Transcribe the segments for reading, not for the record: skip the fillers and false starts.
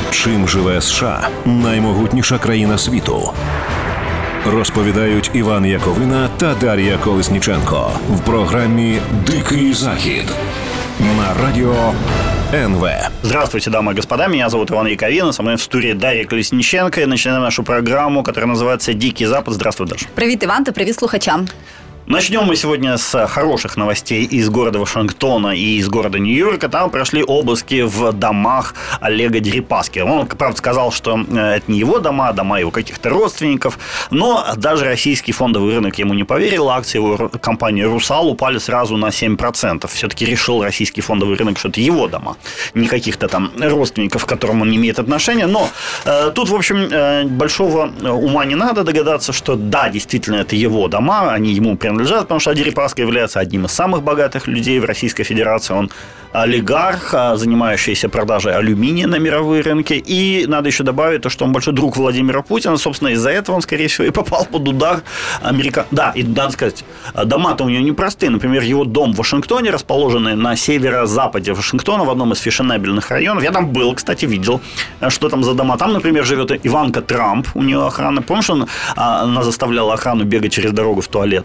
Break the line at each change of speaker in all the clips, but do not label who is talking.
Чим живе США – наймогутніша країна світу? Розповідають Іван Яковина та Дар'я Колесніченко в программе «Дикий Захід» на радио НВ.
Здравствуйте, дамы и господа, меня зовут Иван Яковина, со мной в студии Дарья Колесніченко, и начинаем нашу программу, которая называется «Дикий Запад». Здравствуй, Даша.
Привет, Иван, та привет слухачам.
Начнем мы сегодня с хороших новостей из города Вашингтона и из города Нью-Йорка. Там прошли обыски в домах Олега Дерипаски. Он, правда, сказал, что это не его дома, а дома его каких-то родственников. Но даже российский фондовый рынок ему не поверил. Акции его компании «Русал» упали сразу на 7%. Все-таки решил российский фондовый рынок, что это его дома. Не каких-то там родственников, к которым он не имеет отношения. Но тут, в общем, большого ума не надо догадаться, что да, действительно, это его дома, они ему принадлежат, потому что Дерипаска является одним из самых богатых людей в Российской Федерации. Он олигарх, занимающийся продажей алюминия на мировые рынки. И надо еще добавить то, что он большой друг Владимира Путина. Собственно, из-за этого он, скорее всего, и попал под удар Да, и надо сказать, дома-то у него непростые. Например, его дом в Вашингтоне, расположенный на северо-западе Вашингтона, в одном из фешенебельных районов. Я там был, кстати, видел, что там за дома. Там, например, живет Иванка Трамп, у нее охрана. Помнишь, она заставляла охрану бегать через дорогу в туалет?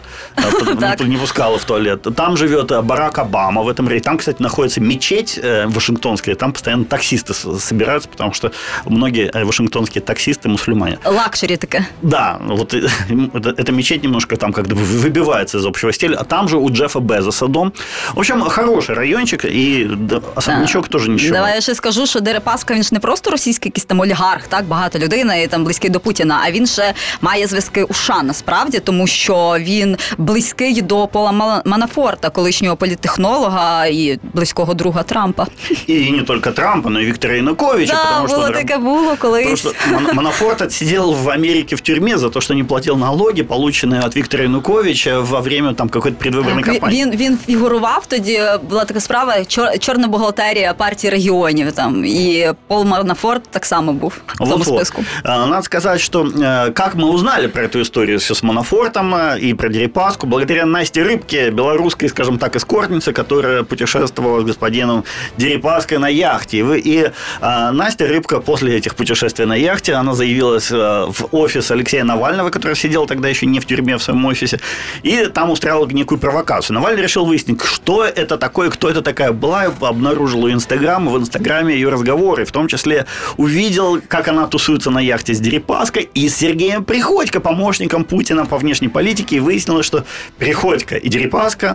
Не пускала в туалет. Там живет Барак Обама в этом районе. Там, кстати, находится мечеть вашингтонская. Там постоянно таксисты собираются, потому что многие вашингтонские таксисты мусульмане.
Лакшери такая.
Да, вот эта мечеть немножко там как бы выбивается из общего стиля. А там же у Джеффа Безоса дом. В общем, хороший райончик, і особнячок теж нічого.
Давай я ще скажу, що Дерипаска, він ж не просто російський якийсь там олігарх, так, багата людина і там близький до Путіна, а він ще має зв'язки у США, насправді, тому що він близький до Пола Манафорта, колишнього політтехнолога і близького друга Трампа.
І не тільки Трампа, но й Віктора Януковича.
Да, було таке було колись.
Манафорт отсидел в Америке в тюрьме за то, что не платил налоги, полученные от Віктора Януковича во время там какой-то предвыборной кампании.
Він фігурував тоді, була така справа, чорна бухгалтерія партії регіонів там, і Пол Манафорт так само був в тому списку.
Надо сказать, что как мы узнали про эту историю все с Манафортом и про Дерипаску, благодаря Насте Рыбке, белорусской, скажем так, эскортнице, которая путешествовала с господином Дерипаской на яхте. И Настя Рыбка после этих путешествий на яхте, она заявилась в офис Алексея Навального, который сидел тогда еще не в тюрьме в своем офисе, и там устраивала некую провокацию. Навальный решил выяснить, что это такое, кто это такая была, обнаружил в Инстаграме ее разговоры, в том числе увидел, как она тусуется на яхте с Дерипаской и с Сергеем Приходько, помощником Путина по внешней политике, и выяснилось, что Приходько и Дерипаска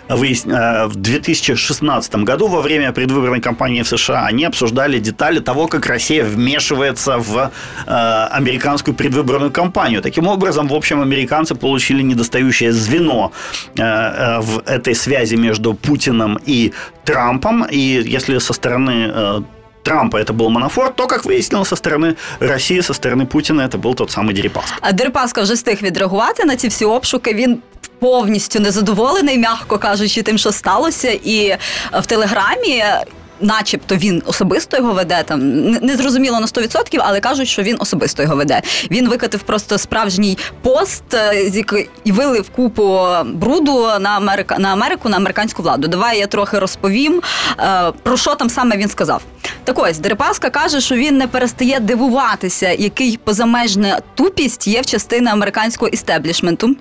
в 2016 году во время предвыборной кампании в США они обсуждали детали того, как Россия вмешивается в американскую предвыборную кампанию. Таким образом, в общем, американцы получили недостающее звено в этой связи между Путиным и Трампом. И если со стороны Трампа это был Манафорт, то, как выяснилось, со стороны России, со стороны Путина это был тот самый Дерипаска.
А Дерипаска вже встиг відреагувати на ці всі обшуки. Він повністю незадоволений, м'яко кажучи, тим, що сталося. І в Телеграмі начебто він особисто його веде, там не зрозуміло на 100%, але кажуть, що він особисто його веде. Він викатив просто справжній пост і вилив купу бруду на Америку, на американську владу. Давай я трохи розповім, про що там саме він сказав. Так ось, Дерипаска каже, що він не перестає дивуватися, який позамежна тупість є в частині американського істеблішменту.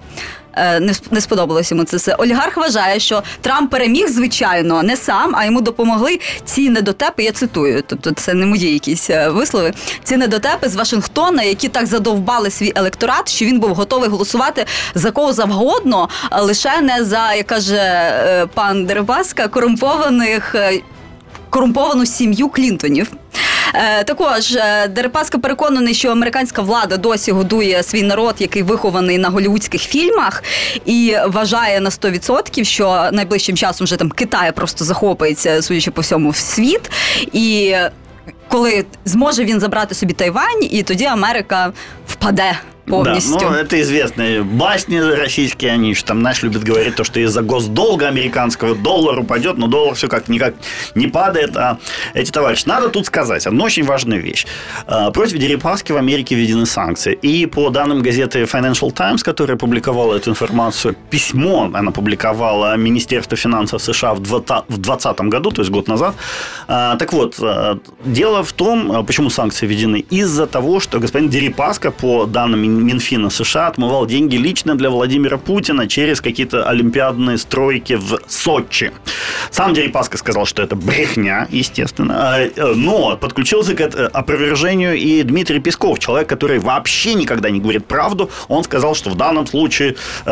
Не сподобалось йому це все. Олігарх вважає, що Трамп переміг, звичайно, не сам, а йому допомогли ці недотепи, я цитую, тобто це не мої якісь вислови, ці недотепи з Вашингтона, які так задовбали свій електорат, що він був готовий голосувати за кого завгодно, лише не за, як каже пан Дерипаска, корумповану сім'ю Клінтонів. Також Дерипаска переконаний, що американська влада досі годує свій народ, який вихований на голлівудських фільмах, і вважає на 100%, що найближчим часом вже там Китай просто захопиться, судячи по всьому, в світ. І коли зможе він забрати собі Тайвань, і тоді Америка впаде полностью.
Да, это известные басни российские, они же там, знаешь, любят говорить то, что из-за госдолга американского доллар упадет, но доллар все как никак не падает. А эти товарищи, надо тут сказать одну очень важную вещь. Против Дерипаски в Америке введены санкции. И по данным газеты Financial Times, которая публиковала эту информацию, письмо она публиковала Министерство финансов США в 2020 году, то есть год назад. Так вот, дело в том, почему санкции введены. Из-за того, что господин Дерипаска, по данным Минфина США, отмывал деньги лично для Владимира Путина через какие-то олимпиадные стройки в Сочи. Сам Дерипаска сказал, что это брехня, естественно. Но подключился к опровержению и Дмитрий Песков, человек, который вообще никогда не говорит правду. Он сказал, что в данном случае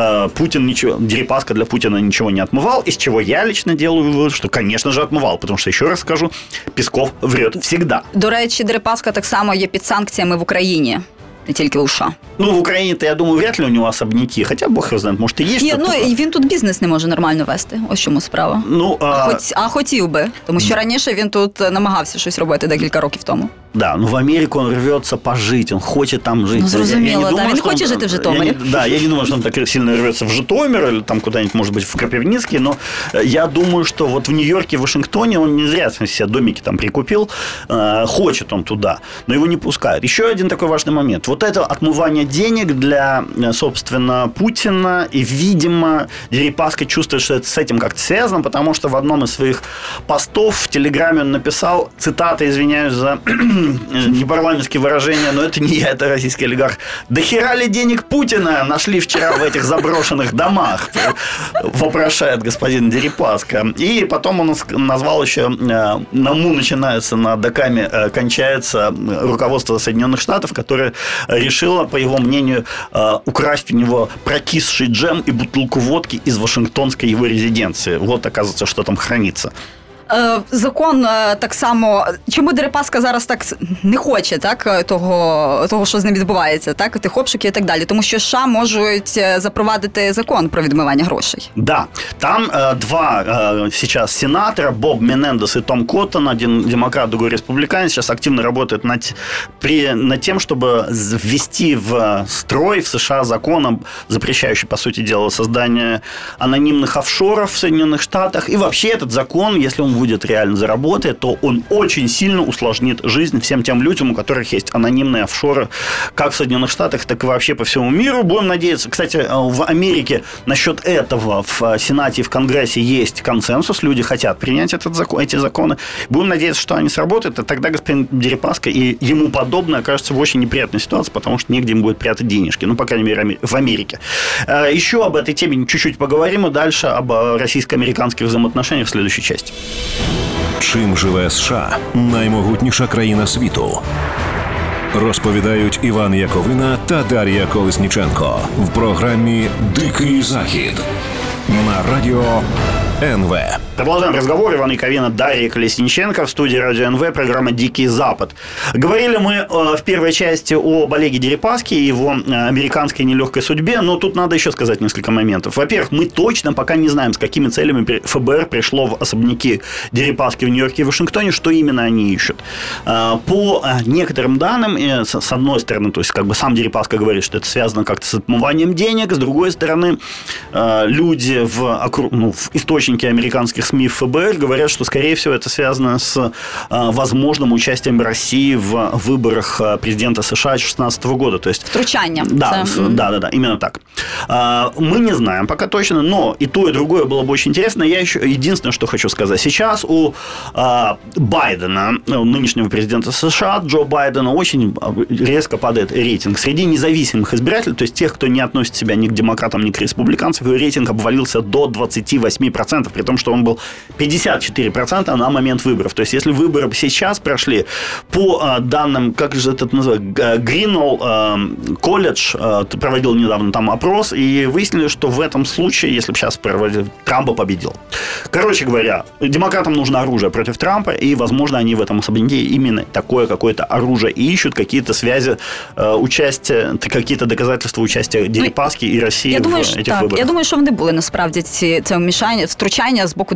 Дерипаска для Путина ничего не отмывал, из чего я лично делаю вывод, что, конечно же, отмывал, потому что, еще раз скажу, Песков врет всегда.
До речі, Дерипаска так само є під санкціями в Україні. Не тільки в США.
Ну, в Україні-то, я думаю, вряд ли у нього особняки. Хоча, Бог його знає, може, і є щось.
І він тут бізнес не може нормально вести. Ось чому справа. А хотів би. Тому що раніше він тут намагався щось робити декілька років тому.
Да, в Америку он рвется пожить, он хочет там жить.
Ну, зрозуміло, да, він хоче жити в Житомирі.
Я не думаю, что он так сильно рвется в Житомир или там куда-нибудь, может быть, в Кропивницкий, но я думаю, что вот в Нью-Йорке, в Вашингтоне он не зря себе домики там прикупил, хочет он туда, но его не пускают. Еще один такой важный момент. Вот это отмывание денег для, собственно, Путина, и, видимо, Дерипаска чувствует, что это с этим как-то связано, потому что в одном из своих постов в Телеграме он написал, цитата, извиняюсь за непарламентские выражения, но это не я, это российский олигарх. «Да хера ли денег Путина нашли вчера в этих заброшенных домах?» вопрошает господин Дерипаска. И потом он назвал еще, на МУ начинается, на Дакаме кончается руководство Соединенных Штатов, которое решило, по его мнению, украсть у него прокисший джем и бутылку водки из вашингтонской его резиденции. Вот, оказывается, что там хранится.
Закон так само... Чому Дерипаска зараз так не хоче, так, того, що з ним відбувається, так, тих обшуків і так далі? Тому що США можуть запровадити закон про відмивання грошей.
Да, там два сейчас сенатора, Боб Менендес и Том Коттон, один демократ, другой республиканец, сейчас активно работают над тем, чтобы ввести в строй в США закон, запрещающий, по сути дела, создание анонимных офшоров в Соединенных Штатах. И вообще этот закон, если он будет реально заработать, то он очень сильно усложнит жизнь всем тем людям, у которых есть анонимные офшоры, как в Соединенных Штатах, так и вообще по всему миру. Будем надеяться. Кстати, в Америке насчет этого в Сенате и в Конгрессе есть консенсус. Люди хотят принять эти законы. Будем надеяться, что они сработают, и тогда господин Дерипаска и ему подобное окажется в очень неприятной ситуации, потому что негде им будет прятать денежки. Ну, по крайней мере, в Америке. Еще об этой теме чуть-чуть поговорим, и дальше об российско-американских взаимоотношениях в следующей части.
Чим живе США – наймогутніша країна світу? Розповідають Іван Яковина та Дар'я Колесніченко в програмі «Дикий Захід» на радіо НВ.
Продолжаем разговор. Иван Яковина, Дарья Колесниченко в студии радио НВ, программа «Дикий Запад». Говорили мы в первой части об Олеге Дерипаске и его американской нелегкой судьбе, но тут надо еще сказать несколько моментов. Во-первых, мы точно пока не знаем, с какими целями ФБР пришло в особняки Дерипаски в Нью-Йорке и Вашингтоне, что именно они ищут. По некоторым данным, с одной стороны, то есть как бы сам Дерипаска говорит, что это связано как-то с отмыванием денег, с другой стороны, люди в источнике американских СМИ в ФБР говорят, что, скорее всего, это связано с возможным участием России в выборах президента США 2016 года. То есть,
втручание.
Да, именно так. Мы не знаем пока точно, но и то, и другое было бы очень интересно. Я еще единственное, что хочу сказать. Сейчас у Байдена, нынешнего президента США, Джо Байдена, очень резко падает рейтинг. Среди независимых избирателей, то есть тех, кто не относит себя ни к демократам, ни к республиканцам, его рейтинг обвалился до 28%, при том, что он был 54% на момент выборов. То есть, если выборы сейчас прошли, по данным, как же это называется, Гринелл колледж проводил недавно там опрос, и выяснили, что в этом случае, если бы сейчас проводили, Трамп бы победил. Короче говоря, демократам нужно оружие против Трампа, и, возможно, они в этом особняке именно такое какое-то оружие и ищут какие-то связи участия, какие-то доказательства участия Дерипаски і Росії в этих виборах.
Я думаю, що вони були насправді це втручання з боку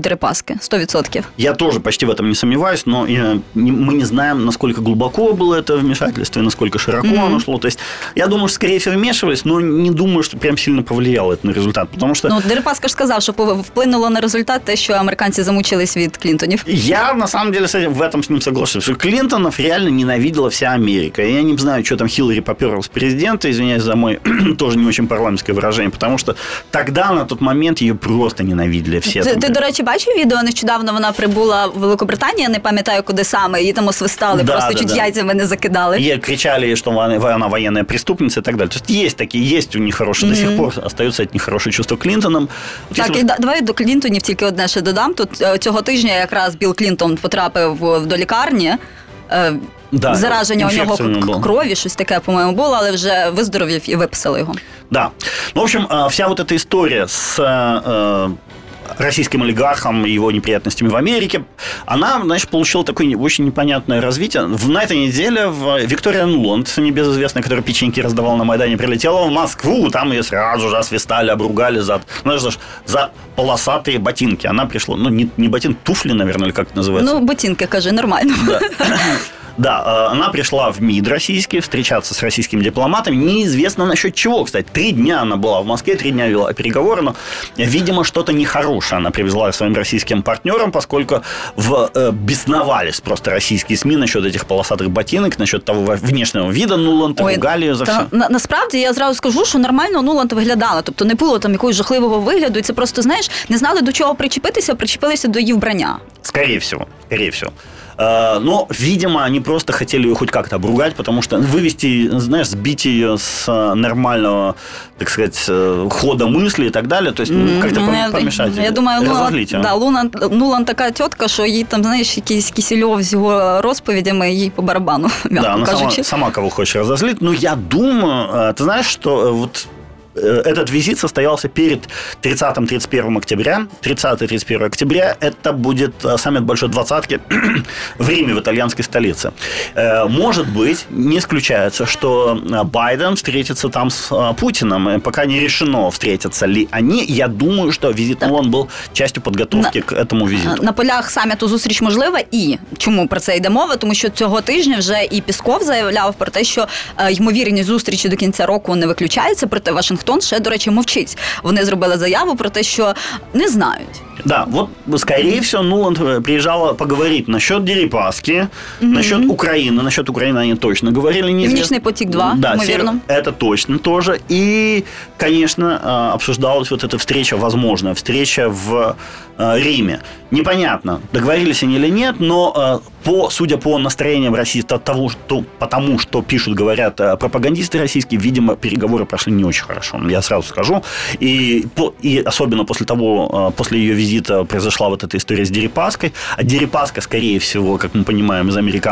Дерипаски, 100%.
Я тоже почти в этом не сомневаюсь, но мы не знаем, насколько глубоко было это вмешательство и насколько широко оно шло. То есть, я думаю, что, скорее всего, вмешивались, но не думаю, что прям сильно повлияло это на результат, потому что...
Ну, Дерипаска ж сказав, що вплинуло на результат те, що американці замучились від Клінтонів.
Я, на самом деле, в этом с ним соглашусь, что Клинтонов реально ненавидела вся Америка. Я не знаю, что там Хиллари попёрлась с президента, извиняюсь за мой тоже не очень парламентское выражение, потому что тогда, на тот момент, ее просто ненавидели всі.
Ти, до речі, бачив відео? Нещодавно вона прибула в Великобританію, я не пам'ятаю, куди саме, її там освистали, просто чуть яйцями не закидали.
И кричали, что она военная преступница и так далее. То есть, есть такие, есть у них хорошие, до сих пор остается от них хорошее чувство Клінтоном.
Так, і давай до Клінтонів тільки одне ще додам. Тут цього тижня якраз Білл Клінтон потрапив до лікарні. Зараження у нього крові, щось таке, по-моєму, було, але вже виздоровів і виписали його.
Да. Ну, в общем, вся вот эта история с российским олигархом и его неприятностями в Америке, она, значит, получила такое очень непонятное развитие. На этой неделе Виктория Нуланд, небезызвестная, которая печеньки раздавала на Майдане, прилетела в Москву, там ее сразу же освистали, обругали за полосатые ботинки. Она пришла, не ботинки, туфли, наверное, или как это называется?
Ну, ботинки, кажи, нормально.
Да. Да, она пришла в МИД российский, встречаться с российскими дипломатами. Неизвестно насчет чего, кстати. 3 дня она была в Москве, 3 дня вела переговоры, но, видимо, что-то нехорошее она привезла своим российским партнерам, поскольку бесновались просто российские СМИ насчет этих полосатых ботинок, насчет того внешнего вида Нуланд, ругали ее за все.
Насправді, я зразу скажу, що нормально Нуланд виглядала. Тобто не було там якогось жахливого вигляду, і це просто, знаєш, не знали до чого причепилися до її вбрання.
Скорее всего. Но, видимо, они просто хотели ее хоть как-то обругать, потому что вывести, знаешь, сбить ее с нормального, так сказать, хода мысли и так далее, то есть как-то помешать.
Я думаю, Нуланд така тітка, що їй там, знаєш, якийсь Кисельов з його розповідями, їй по барабану, м'яко кажучи.
Да, сама кого хочешь разозлить, но я думаю, ты знаешь, что вот этот визит состоялся перед 30-31 октября. 30-31 октября это будет саммит Большой Двадцатки в Риме, в итальянской столице. Может быть, не исключается, что Байден встретится там с Путиным. Пока не решено, встретятся ли они. Я думаю, что визит Нуланд был частью подготовки к этому визиту.
На полях саміту зустріч можлива. І чому про це йде мова? Тому що цього тижня вже і Пісков заявляв про те, що ймовірність зустрічі до кінця року не виключається, проте Вашингтон ще, до речі, мовчить. Вони зробили заяву про те, що не знають.
Да, вот, скорее всего, Нуланд приезжала поговорить насчет Дерипаски, насчет Украины. Насчет Украины они точно говорили.
Північний потік-2,
да,
ймовірно.
Это точно тоже. И, конечно, обсуждалась вот эта встреча, возможная встреча в Риме. Непонятно, договорились они или нет, но судя по настроениям России, потому что пишут, говорят пропагандисты российские, видимо, переговоры прошли не очень хорошо. Я сразу скажу. И особенно после ее визита произошла вот эта история с Дерипаской. А Дерипаска, скорее всего, как мы понимаем,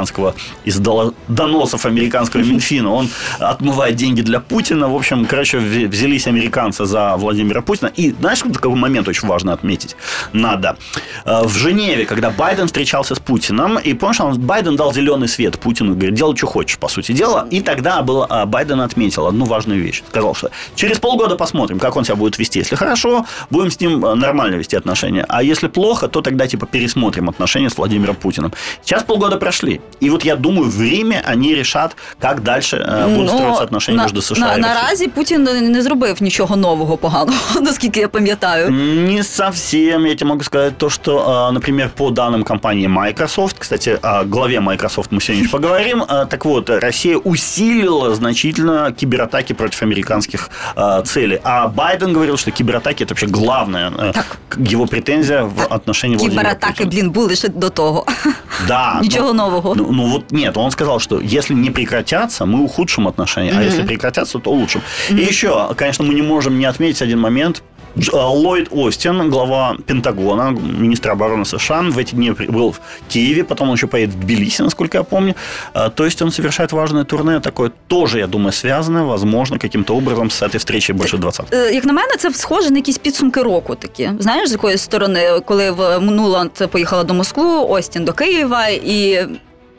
из доносов американского Минфина, он отмывает деньги для Путина. В общем, взялись американцы за Владимира Путина. И знаешь, какой момент очень важно отметить? Надо. В Женеве, когда Байден встречался с Путиным, и помнишь, Байден дал зеленый свет Путину, говорит, делай, что хочешь, по сути дела. И тогда Байден отметил одну важную вещь. Сказал, что через полгода посмотрим, как он себя будет вести. Если хорошо, будем с ним нормально вести отношения. А если плохо, то тогда пересмотрим отношения с Владимиром Путиным. Сейчас полгода прошли. И вот я думаю, в Риме они решат, как дальше будут строиться отношения между США и Россией.
Наразі Путін не зробив нічого нового поганого, наскільки я пам'ятаю.
Не совсем. Я тебе могу сказать то, что, например, по данным компании Microsoft, кстати, о главе Microsoft мы сегодня еще поговорим, так вот, Россия усилила значительно кибератаки против американских целей. А Байден говорил, что кибератаки – это вообще главная его претензия в отношении Владимира Путина.
Кибератаки, були ще до того.
Да.
Ничего нового.
Ну вот нет, он сказал, что если не прекратятся, мы ухудшим отношения, а если прекратятся, то улучшим. И еще, конечно, мы не можем не отметить один момент. Ллойд Остин, глава Пентагона, министр обороны США, в эти дни был в Киеве, потом он еще поедет в Тбилиси, насколько я помню. То есть он совершает важное турне, такое тоже, я думаю, связанное, возможно, каким-то образом з цією встречею Большої Двадцятки.
Як на мене, це схоже на якісь підсумки року такі. Знаєш, з якоїсь сторони, коли Нуланд поїхала до Москви, Остін до Києва, і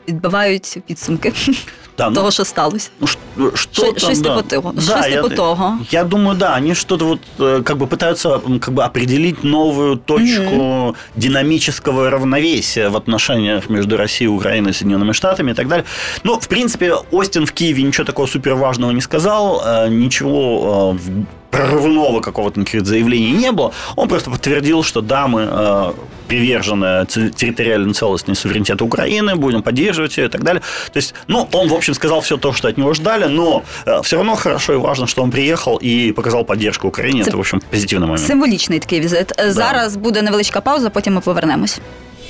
відбивають підсумки.
Да,
того, що сталося. Щось типу того.
Я думаю, да, они что-то вот как бы пытаются как бы определить новую точку динамического равновесия в отношениях между Россией, Украиной, Соединенными Штатами и так далее. Ну, в принципе, Остин в Киеве ничего такого суперважного не сказал, ничего прорывного какого-то заявления не было. Он просто подтвердил, что да, мы привержены территориальной целостности и суверенитету Украины, будем поддерживать ее и так далее. То есть, ну, он, в общем, сказал все то, что от него ждали, но все равно хорошо и важно, что он приехал и показал поддержку Украине. Это, в общем, позитивный момент.
Символічний такий візит. Да. Зараз буде невеличка пауза, потім ми повернемось.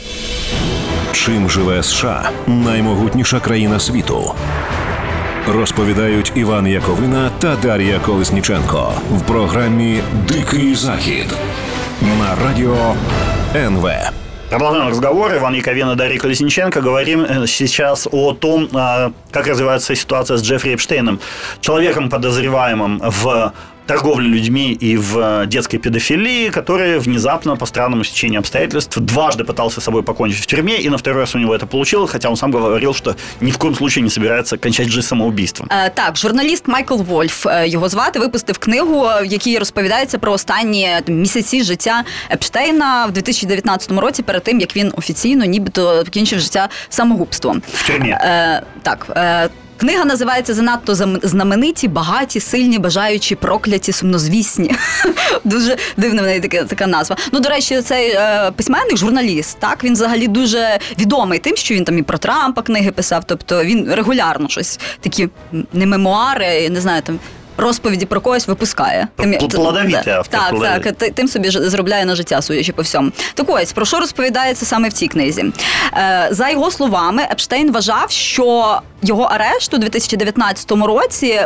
Чим живе США? Наймогутніша країна світу. Розповідають Іван Яковина та Дар'я Колесніченко в программе «Дикий Захід» на радио НВ.
Продолжаем разговор. Иван Яковина, Дарья Колесниченко. Говорим сейчас о том, как развивается ситуация с Джеффри Эпштейном, человеком, подозреваемым в торговле людьми и в детской педофилии, который внезапно, по странному стечению обстоятельств, дважды пытался с собой покончить в тюрьме, и на второй раз у него это получилось, хотя он сам говорил, что ни в коем случае не собирается кончать жизнь самоубийством.
Так, журналіст Майкл Вольф, його звати, випустив книгу, в якій розповідається про останні місяці життя Епштейна в 2019 році, перед тим, як він офіційно нібито покінчив життя самогубством.
В тюрмі.
Так. Книга називається «Занадто знамениті, багаті, сильні, бажаючі, прокляті, сумнозвісні». Дуже дивна в неї така назва. Ну, до речі, цей письменник, журналіст, так, він взагалі дуже відомий тим, що він там і про Трампа книги писав, тобто він регулярно щось, такі не мемуари, не знаю, там, розповіді про когось випускає.
Плодовитий автор.
Так, тим собі заробляє на життя, судячи по всьому. Так ось, про що розповідається саме в цій книзі? За його словами, Епштейн вважав, що його арешт у 2019 році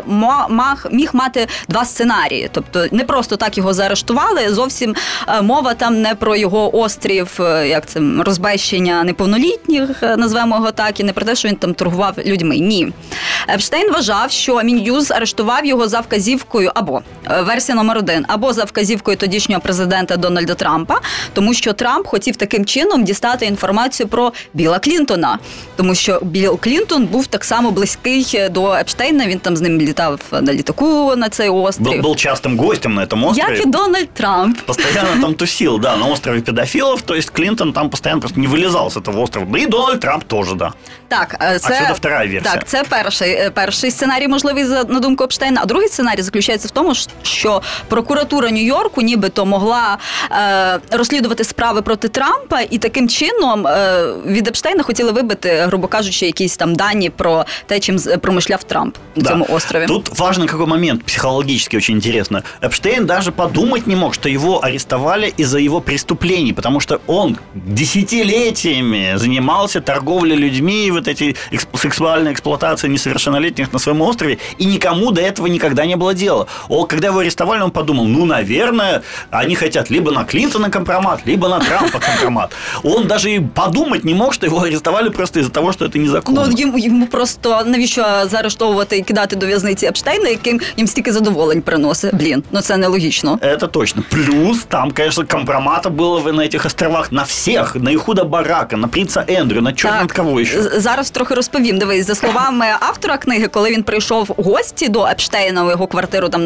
міг мати два сценарії. Тобто не просто так його заарештували, зовсім мова там не про його острів, як це, розбещення неповнолітніх, назвемо його так, і не про те, що він там торгував людьми. Ні. Епштейн вважав, що Мін'юз арештував його за вказівкою, або версія номер 1, або за вказівкою тодішнього президента Дональда Трампа, тому що Трамп хотів таким чином дістати інформацію про Білла Клінтона, тому що Білл Клінтон був так само близький до Епштейна, він там з ним літав на літаку на цей острів.
Был частым гостем на этом острове.
Як і Дональд Трамп.
Постоянно там тусил, да, на острове педофилов, то есть Клинтон там постоянно просто не вылезал с этого острова. Да и Дональд Трамп тоже, да.
Так, це,
отсюда вторая версія.
Так, це перший сценарій, можливий, на думку Епштейна. А другий сценарій заключається в тому, що прокуратура Нью-Йорку нібито могла розслідувати справи проти Трампа, і таким чином від Епштейна хотіли вибити, грубо кажучи, якісь там дані про те, чим промишляв Трамп на цьому острові.
Тут важный какой момент, психологически очень интересно. Эпштейн даже подумать не мог, что его арестовали из-за его преступлений, потому что он десятилетиями занимался торговлей людьми, вот этой сексуальной эксплуатацией несовершеннолетних на своем острове, и никому до этого никогда не было дела. Когда его арестовали, он подумал, ну, наверное, они хотят либо на Клинтона компромат, либо на Трампа компромат. Он даже и подумать не мог, что его арестовали просто из-за того, что это незаконно.
Ну, йому просто навіщо заарештовувати і кидати до в'язниці Епштейна, яким їм стільки задоволень приносить? Блін, ну це нелогічно.
Это точно. Плюс там, конечно, компромата было на этих островах на всех, на Ихуда Барака, на принца Ендрю, на чорт над кого ще.
Зараз трохи розповім. Дивись, за словами автора книги, коли він прийшов в гості до Епштейна у його квартиру там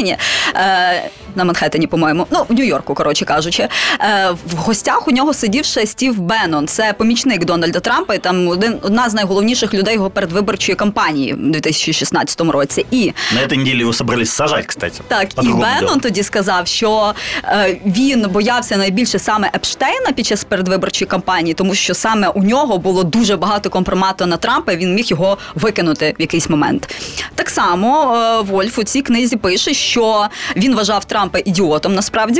на Манхеттені, по-моєму, ну, в Нью-Йорку, коротше кажучи, в гостях у нього сидів ще Стів Беннон, це помічник Дональда Трампа, і там одна з найголовніших людей його передвиборчої кампанії в 2016 році. І
на этой неделе его собрались сажать, кстати.
Так, і Беннон тоді сказав, що він боявся найбільше саме Епштейна під час передвиборчої кампанії, тому що саме у нього було дуже багато компромату на Трампа, і він міг його викинути в якийсь момент. Так само Вольф у цій книзі пише, що він вважав Трампа ідіотом, насправді.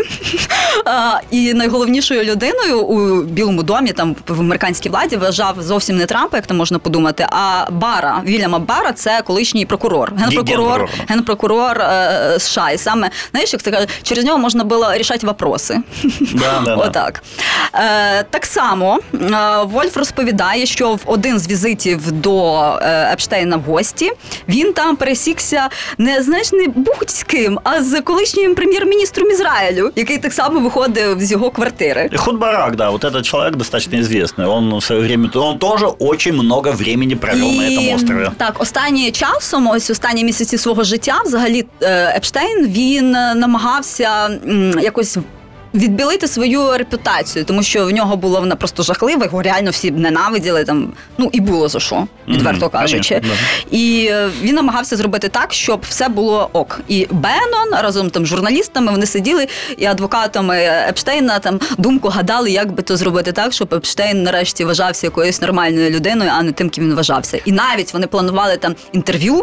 І найголовнішою людиною у Білому домі, там в американській владі, вважав зовсім не Трампа, як там можна подумати, а Барра, Вільяма Барра, це колишній прокурор, генпрокурор США. І саме, знаєш, як це каже, через нього можна було рішати вопроси. Отак. Так само Вольф розповідає, що в один з візитів до Епштейна в гості він там пересікся не будь з ким, а з колишнім прем'єр прем'єр-міністром Ізраїлю, який так само виходив з його квартири.
Эхуд Барак, да, вот этот человек достаточно известный. Он в свое время, он тоже очень много времени провел на этом острове.
Так, останнім часом, ось останні місяці свого життя, взагалі Епштейн, він намагався якось відбілити свою репутацію, тому що в нього було вона просто жахлива, його реально всі ненавиділи, там, ну і було за що, відверто кажучи.
Конечно, да.
І він намагався зробити так, щоб все було ок. І Беннон разом там з журналістами, вони сиділи і адвокатами Епштейна там думку гадали, як би то зробити так, щоб Епштейн нарешті вважався якоюсь нормальною людиною, а не тим, ким він вважався. І навіть вони планували там інтерв'ю,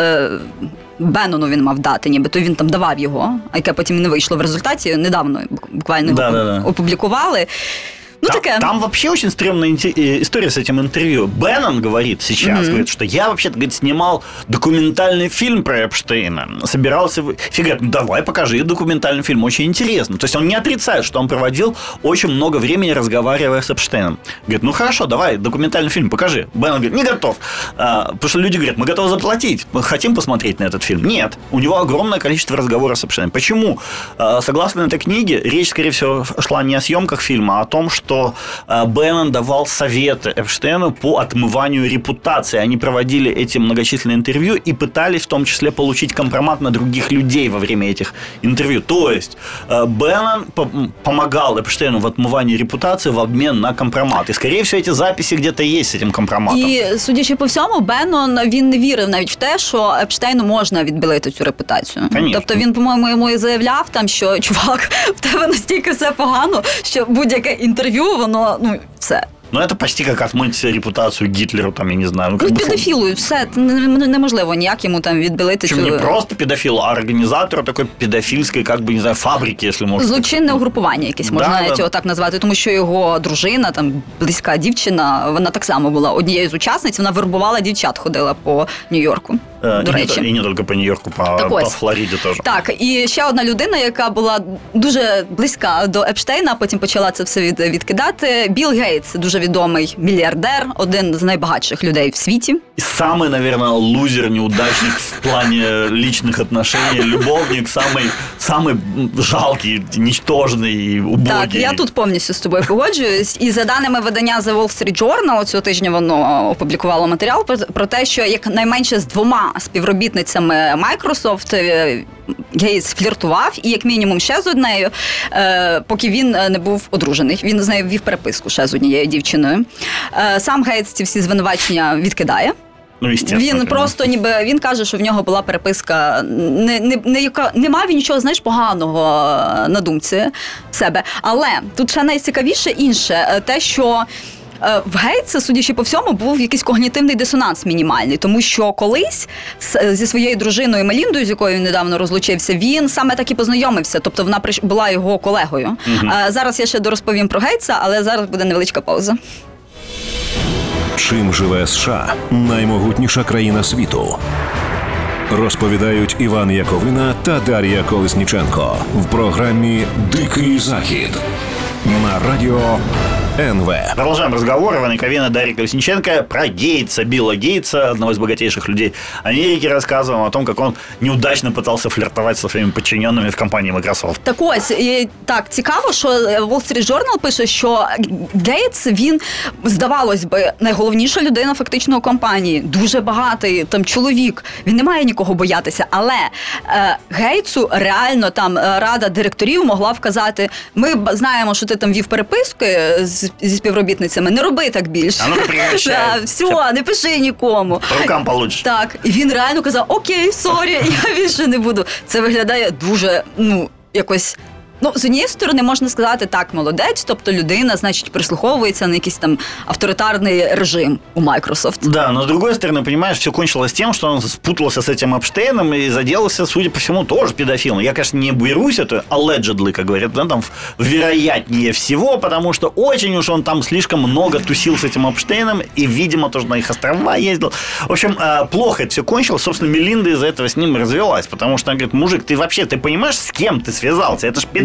Беннону він мав дати, нібито він там давав його, а яке потім не вийшло в результаті, недавно буквально його опублікували. Ну,
там вообще очень стрёмная история с этим интервью. Беннон говорит сейчас, говорит, что я вообще-то, говорит, снимал документальный фильм про Эпштейна. Собирался... Фиг говорит, ну давай покажи документальный фильм, очень интересно. То есть он не отрицает, что он проводил очень много времени, разговаривая с Эпштейном. Говорит, ну хорошо, давай документальный фильм покажи. Беннон говорит, не готов. Потому что люди говорят, мы готовы заплатить, мы хотим посмотреть на этот фильм. Нет, у него огромное количество разговоров с Эпштейном. Почему? Согласно этой книге, речь, скорее всего, шла не о съемках фильма, а о том, что Беннон давал советы Эпштейну по отмыванию репутации. Они проводили эти многочисленные интервью и пытались в том числе получить компромат на других людей во время этих интервью. То есть Беннон помогал Эпштейну в отмывании репутации в обмен на компромат. И, скорее всего, эти записи где-то есть с этим компроматом.
І, судячи по всьому, Беннон, він не вірив навіть в те, що Епштейну можна відбілити цю репутацію.
Конечно.
Тобто він, по-моєму, йому і заявляв там, що, чувак, в тебе настільки все погано, що будь-яке інтерв'ю, воно, ну, все.
Ну, это почти как отмыть репутацию Гитлеру, там, я не знаю. Ну,
педофілу, все, неможливо ніяк йому там відбілити.
Причем не просто педофилу, а организатору такой педофильской, как бы, не знаю, фабрики, если можно.
Злочинне угрупування якесь, можна навіть його так назвати, тому що його дружина, там, близька дівчина, вона так само була однією з учасниць, вона вербувала дівчат, ходила по Нью-Йорку. До речі.
І не тільки по Нью-Йорку, по Флориді теж.
Так, і ще одна людина, яка була дуже близька до Епштейна, потім почала це все відкидати. Білл Гейтс, дуже відомий мільярдер, один з найбагатших людей в світі.
І самий, наверное, лузер, неудачник в плані личных отношений, любовник, самий жалкий, нічтожний, убогий.
Так, я тут повністю з тобою погоджуюсь. І за даними видання The Wall Street Journal, цього тижня воно опублікувало матеріал про те, що якнайменше з 2 співробітницями Microsoft Гейтс фліртував, і як мінімум ще з однею, поки він не був одружений. Він з нею вів переписку ще з однією дівчиною. Сам Гейтс ці всі звинувачення відкидає.
Ну,
він просто ніби, він каже, що в нього була переписка, не мав він нічого, знаєш, поганого на думці себе. Але тут ще найцікавіше інше, те, що в Гейтса, судячи по всьому, був якийсь когнітивний дисонанс мінімальний, тому що колись зі своєю дружиною Меліндою, з якою він недавно розлучився, він саме так і познайомився, тобто вона була його колегою. Зараз я ще дорозповім про Гейтса, але зараз буде невеличка пауза.
Чим живе США? Наймогутніша країна світу. Розповідають Іван Яковина та Дар'я Колесніченко в програмі «Дикий Захід» на радіо НВ.
Продолжаем разговор. Иван Яковина, Дарья Колесниченко про Гейтса, Билла Гейтса, одного из богатейших людей Америки. Рассказываем о том, как он неудачно пытался флиртовать со своими подчиненными в компании Microsoft.
Так ось, і так, цікаво, що Wall Street Journal пише, що Гейтс, він, здавалось би, найголовніша людина фактично у компанії. Дуже багатий там чоловік. Він не має нікого боятися. Але Гейтсу реально там рада директорів могла вказати, ми знаємо, що ти там вів переписки зі співробітницями, не роби так більше.
А ну прекращай.
Все, не пиши нікому.
По рукам получиш.
Так, і він реально казав, окей, сорі, я більше не буду. Це виглядає дуже, якось... з однієї сторони, можна сказати, так, молодець, тобто людина, значить, прислуховується на якийсь там авторитарний режим у Microsoft.
Да, но с другой стороны, понимаешь, все кончилось тем, что он спутался с этим Эпштейном и заделался, судя по всему, тоже педофилом. Я, конечно, не берусь, это allegedly, как говорят, да, там вероятнее всего, потому что очень уж он там слишком много тусил с этим Эпштейном и, видимо, тоже на их острова ездил. В общем, плохо это все кончилось. Собственно, Мелинда из-за этого с ним развелась, потому что она говорит, мужик, ты вообще, ты понимаешь, с кем ты связался? Это ж педофил.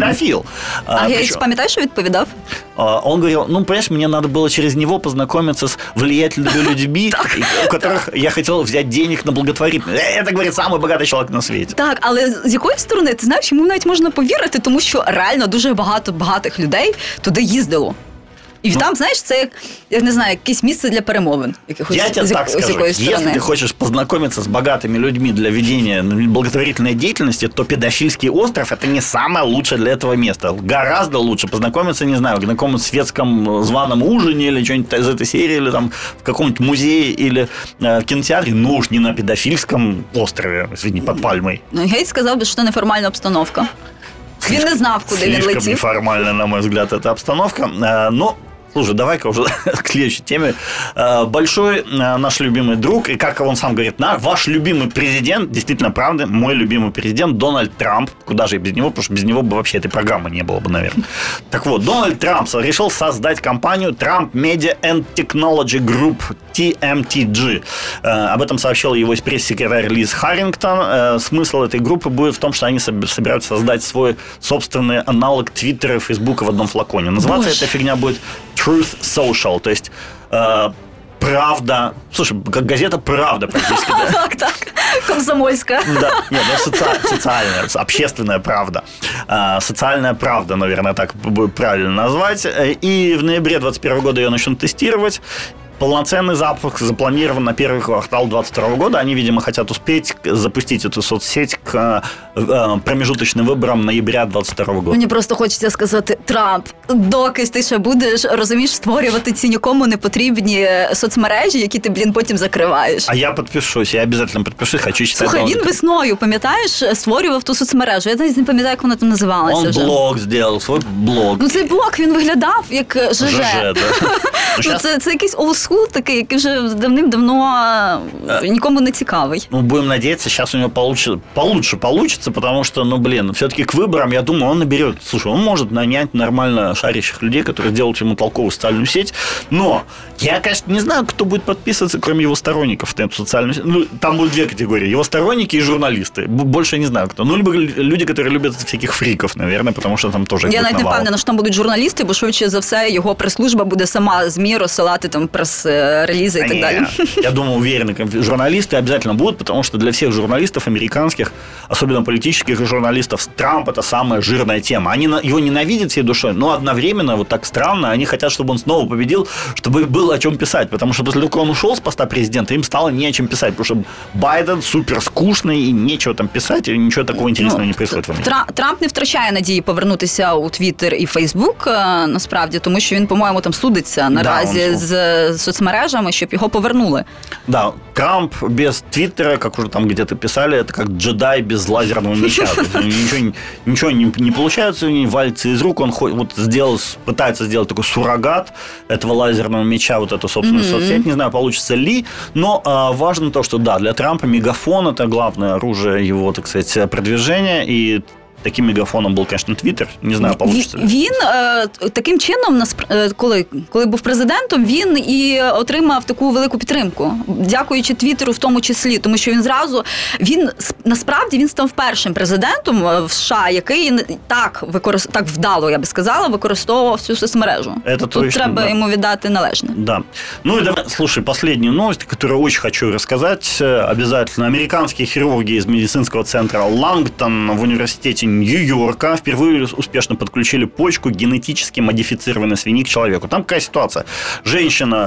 педофил.
Гейтс, пам'ятаєш, що відповідав?
Он говорил, понимаешь, мне надо было через него познакомиться с влиятельными людьми, у которых я хотел взять денег на благотворительность. Это, говорит, самый богатый человек на світі.
Так, але з якої сторони, ти знаєш, йому навіть можна повірити, тому що реально дуже багато багатих людей туди їздило. І там, знаєш, це, я не знаю, якесь місце для перемовин.
Я тебе так скажу, если ты хочешь познакомиться с богатыми людьми для ведения благотворительной деятельности, то педофильский остров – это не самое лучшее для этого место. Гораздо лучше познакомиться, не знаю, на каком-нибудь светском званом ужине или что-нибудь из этой серии, или там в каком-нибудь музее или в кинотеатре, но уж не на педофильском острове, извини, под пальмой.
Гейтс сказав би, що це неформальна обстановка. Він не знав, куди він летів.
Слишком неформальная, на мой взгляд, эта обстановка. Но слушай, давай-ка уже к следующей теме. Большой наш любимый друг, и как он сам говорит, ваш любимый президент, действительно, правда, мой любимый президент Дональд Трамп. Куда же и без него, потому что без него бы вообще этой программы не было бы, наверное. Так вот, Дональд Трамп решил создать компанию Trump Media and Technology Group, TMTG. Об этом сообщил его пресс-секретарь Лиз Харрингтон. Смысл этой группы будет в том, что они собираются создать свой собственный аналог Твиттера и Фейсбука в одном флаконе. Называться эта фигня будет Truth Social, то есть правда. Слушай, как газета «Правда» практически.
Так. Комсомольская.
Да, нет, социальная, общественная правда. Социальная правда, наверное, так будет правильно назвать. И в ноябре 2021 года ее начнут тестировать. Полноценный запуск запланирован на первый квартал 2022 года. Они, видимо, хотят успеть запустить эту соцсеть к промежуточным виборам ноября 2022 года.
Мені просто хочеться сказати, Трамп, доки ти ще будеш, розумієш, створювати ці нікому не потрібні соцмережі, які ти, потім закриваєш.
А я підпишусь, я обов'язково підпишусь, хочу читати.
Слухай, він весною, пам'ятаєш, створював ту соцмережу. Я навіть не пам'ятаю, як вона там називалася.
Він блог зробив, свій блог.
Цей блог, він виглядав як ЖЖ.
ЖЖ, да.
Це якийсь олдскул такий, який вже давним-давно нікому не цікавий.
Будем надеяться, сейчас у него получше получится, потому что, все-таки к выборам, я думаю, он наберет. Слушай, он может нанять нормально шарящих людей, которые сделают ему толковую социальную сеть, но я, конечно, не знаю, кто будет подписываться, кроме его сторонников на эту социальную сеть. Там будут две категории, его сторонники и журналисты. Больше я не знаю, кто. Либо люди, которые любят всяких фриков, наверное, потому что там тоже...
Я навіть не впевнена, що там будуть журналісти, бо швидше за все його прес-служба буде сама ЗМІ розсилати там прес-релізи і так далі.
Я думаю, уверен, журналисты обязательно будут, потому что для всех журналистов американских, особенно политических журналистов, Трамп – это самая жирная тема. Они его ненавидят всей душой, но одновременно, вот так странно, они хотят, чтобы он снова победил, чтобы было о чем писать. Потому что после того, как он ушел с поста президента, им стало не о чем писать, потому что Байден супер скучный, и нечего там писать, и ничего такого интересного не происходит в Америке.
Трамп не втрачає надії повернутися у Твіттер і Фейсбук, насправді, тому що він, по-моєму, там судиться наразі з соцмережами, щоб його повернули.
Да, Трамп без Твиттера, как уже там где-то писали, это как джедай без лазерного меча. Ничего не получается, не валится из рук. Он пытается сделать такой суррогат этого лазерного меча, вот эту собственную соцсеть. Не знаю, получится ли, но важно то, что да, для Трампа мегафон – это главное оружие его, так сказать, продвижения, и таким мегафоном був, звісно, Твіттер. Не знаю, получиться.
Він таким чином, коли був президентом, він і отримав таку велику підтримку. Дякуючи Твіттеру в тому числі. Тому що насправді він став першим президентом в США, який так вдало, я би сказала, використовував цю соцмережу.
Тут точно,
треба йому віддати належне.
Да. Ну и давай, слушай, последнюю новость, которую очень хочу рассказать обязательно. Американские хирурги из медицинского центра Лангтон в университете Нью-Йорка впервые успешно подключили почку генетически модифицированной свиньи к человеку. Там какая ситуация? Женщина,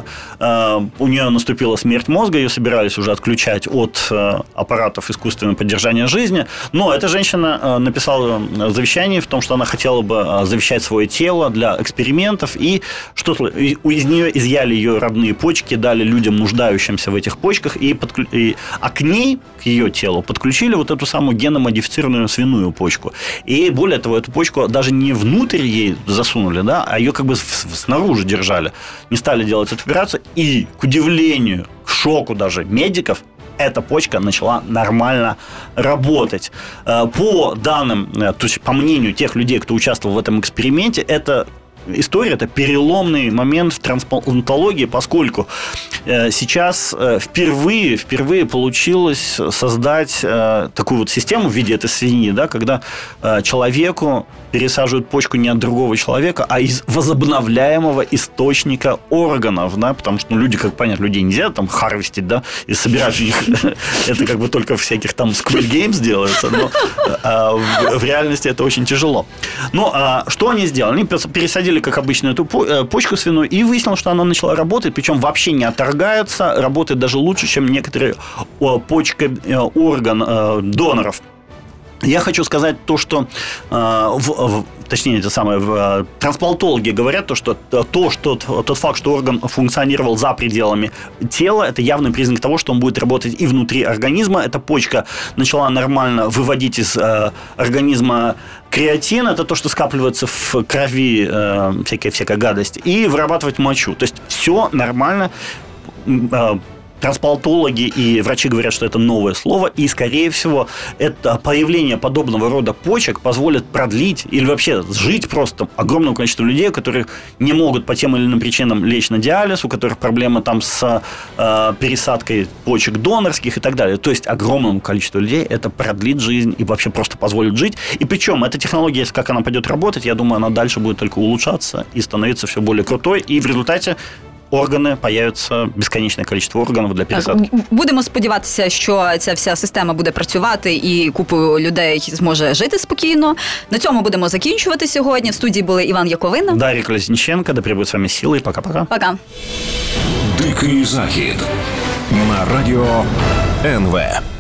у нее наступила смерть мозга, ее собирались уже отключать от аппаратов искусственного поддержания жизни, но эта женщина написала завещание в том, что она хотела бы завещать свое тело для экспериментов, и что-то из нее изъяли ее родные почки, дали людям, нуждающимся в этих почках, а к ней, к ее телу, подключили вот эту самую геномодифицированную свиную почку. И более того, эту почку даже не внутрь ей засунули, да, а ее как бы снаружи держали. Не стали делать эту операцию. И, к удивлению, к шоку даже медиков, эта почка начала нормально работать. По данным, то есть по мнению тех людей, кто участвовал в этом эксперименте, это история, это переломный момент в трансплантологии, поскольку сейчас впервые получилось создать такую вот систему в виде этой свиньи, да, когда человеку пересаживают почку не от другого человека, а из возобновляемого источника органов, да, потому что, люди, как понятно, людей нельзя там харвестить, да, и собирать их, это как бы только в всяких там Squid Games делается, но в реальности это очень тяжело. Но что они сделали? Они пересадили, как обычно, эту почку свиную, и выяснилось, что она начала работать, причем вообще не отторгается, работает даже лучше, чем некоторые почка-орган доноров. Я хочу сказать то, что трансплантологи говорят, что тот факт, что орган функционировал за пределами тела, это явный признак того, что он будет работать и внутри организма. Эта почка начала нормально выводить из организма креатин, это то, что скапливается в крови, всякая гадость, и вырабатывать мочу. То есть все нормально. Трансплантологи и врачи говорят, что это новое слово, и, скорее всего, это появление подобного рода почек позволит продлить или вообще жить просто огромному количеству людей, которые не могут по тем или иным причинам лечь на диализ, у которых проблемы там с пересадкой почек донорских и так далее. То есть огромному количеству людей это продлит жизнь и вообще просто позволит жить. И причем эта технология, если как она пойдет работать, я думаю, она дальше будет только улучшаться и становиться все более крутой, и в результате органи, появиться безконечне количество органів для пересадки.
Будемо сподіватися, що ця вся система буде працювати і купу людей зможе жити спокійно. На цьому будемо закінчувати сьогодні. В студії були Іван Яковина,
Дар'я Колесніченко. Да пребудет з вами сили. Пока-пока.
Пока.
Дикий захід на радіо НВ.